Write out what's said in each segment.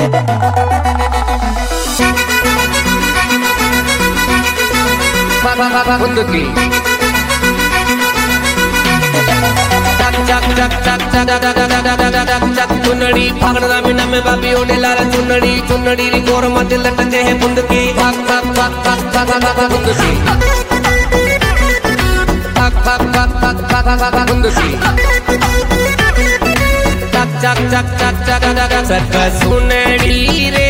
Bunduki चुनड़ी फागड़ा Meena में बाबी ओढ़े लाल चुनड़ी चुनड़ी री गोर मध्य लटके है बुंदकी भाग भाग भाग भाग भाग भाग बुंदकी भाग भाग भाग भाग भाग भाग बुंदकी चक चक चक चक चक चक सक सुनड़ी रे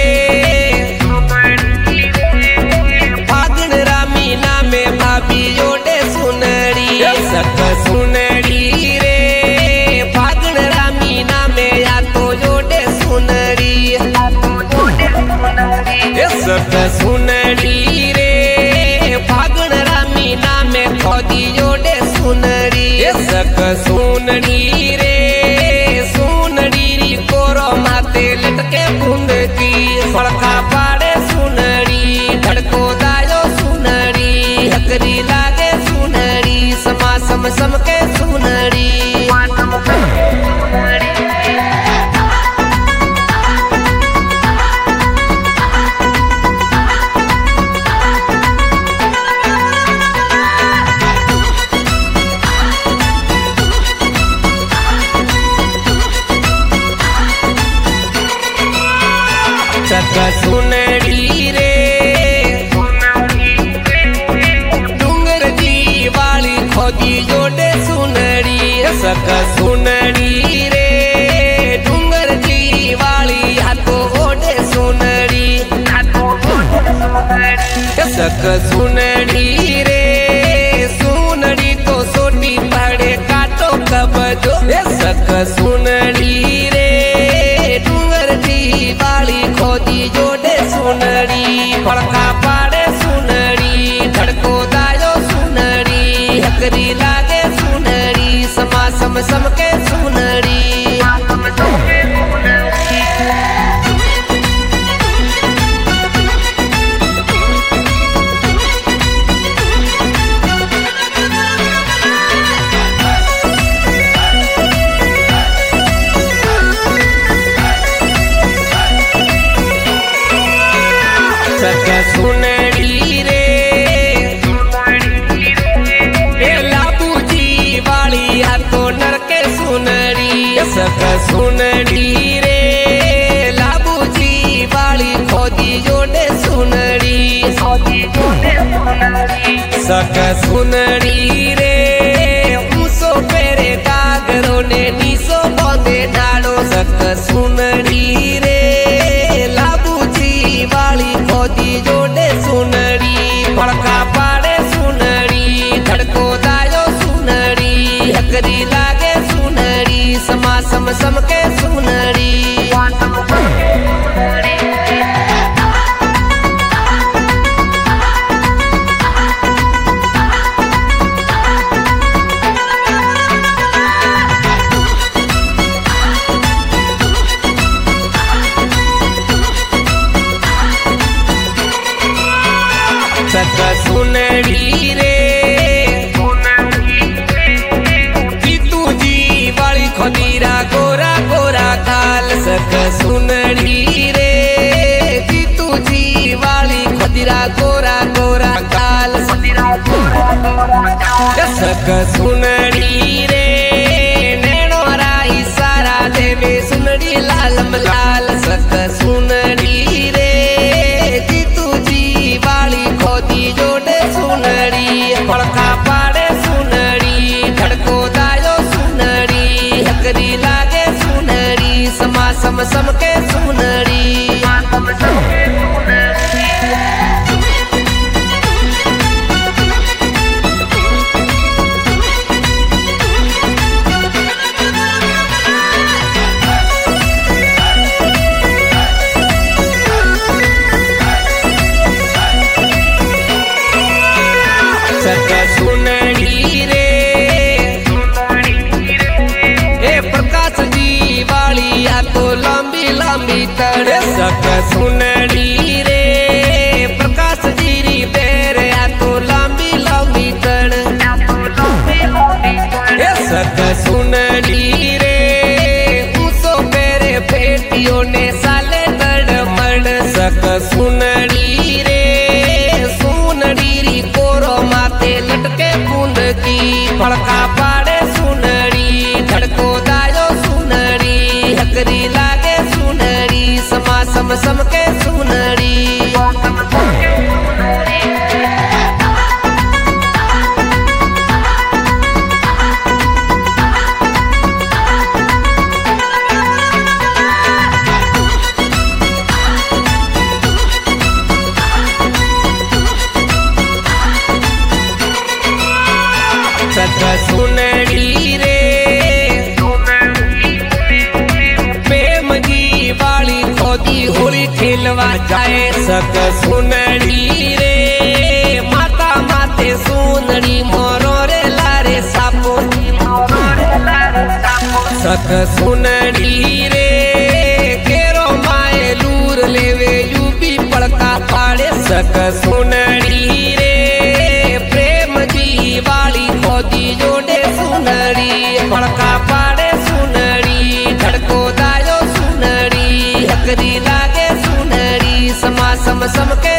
फागण रामीना में बाबी ओढ़े सुनड़ी सक सुनड़ी रे फागण रामीना में या तो ओढ़े सुनड़ी सक सुनड़ी रे फागण रामीना में खोदी ओढ़े सुनड़ी सक सुनड़ी रे सुनड़ी री कोरो माते लटके बुंदकी फड़का पाड़े सुनड़ी धड़को दायो सुनड़ी हकरी लागे सुनड़ी समा सम सम के सुनड़ी सक सुनड़ी रे डूंगर जी वाली खोदी जोड़े सुनड़ी सक सुनड़ी रे डूंगर जी वाली हाथों ओढ़े सुनड़ी सक सुनड़ी रे सुनड़ी तो सोटी पड़े काटो कब जो सक सुनड़ी रे डूंगर जी वाली खोदी जोड़े सुनड़ी फड़का पाड़े सुनड़ी धड़को दायो सुनड़ी हकरी लागे सुनड़ी समा सम सम के सुनड़ी सक सुनड़ी रे लाबू जी वाली हाथों नरके सुनड़ी सक सुनड़ी रे लाबू जी वाली खोदी जोड़े सुनड़ी सक सुनड़ी रे ऊसो पेरे गागरो ने नीसो बोंदे डालो सक सुनड़ी रे लाबू जी वाली खोदी जोड़े सुनड़ी फड़का पाड़े सुनड़ी धड़को दायो सुनड़ी हकरी लागे सुनड़ी समा सम सम के सुनड़ी सक सुनड़ी रे जीतू जी वाली खोदीरा गोरा गोरा काल सक सुनड़ी रे जीतू जी वाली खोदीरा गोरा गोरा काल सक सुनड़ी रे नैनो राई सारा देवे सुनड़ी लालम लाल सक सुनड़ी रे जीतू जी वाली खोदी जोड़े सुनड़ी फड़का पाड़े सुनड़ी धड़को दायो सुनड़ी हकरी लागे सुनड़ी समा सम सम के सुनड़ी सक सुनड़ी रे प्रकाश जी वाली या तो लंबी लंबी तड़े सक सुनड़ी रे प्रकाश जी री बेर या तो लंबी लंबी तड़ सक सुनड़ी रे ऊसो पेरे फेटियों ने साले तड़ सक सुनड़ी रे सुनड़ी री कोरो माते लटके बूंद की फड़का पाड़े सुनड़ी धड़को दायो सुनड़ी हकरी लागे सुनड़ी समा सम सम के सुनड़ी सक सुनड़ी रे प्रेम की वाली खोदी होली खेलवा जाए सक सुनड़ी रे माता माते सुनड़ी मोरो रे लारे सापो सक सुनड़ी रे केरो माए लूर लेवे यूपी पड़का पाड़े सक सुनड़ी रे वाली खोदी जोड़े सुनड़ी पड़का पाड़े सुनड़ी धड़को दायो सुनड़ी हकरी लागे सुनड़ी समा सम सम के